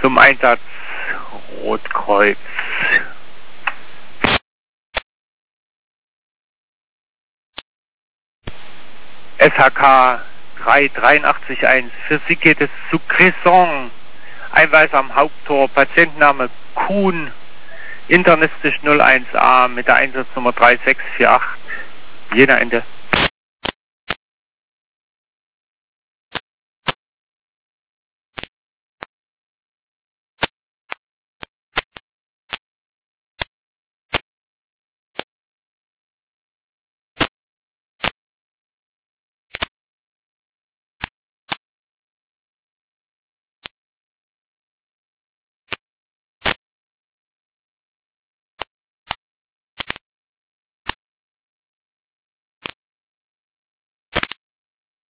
zum Einsatz Rotkreuz. SHK 3881, für Sie geht es zu Cresson. Einweis am Haupttor, Patientenname Kuhn, internistisch 01a mit der Einsatznummer 3648, Jena Ende.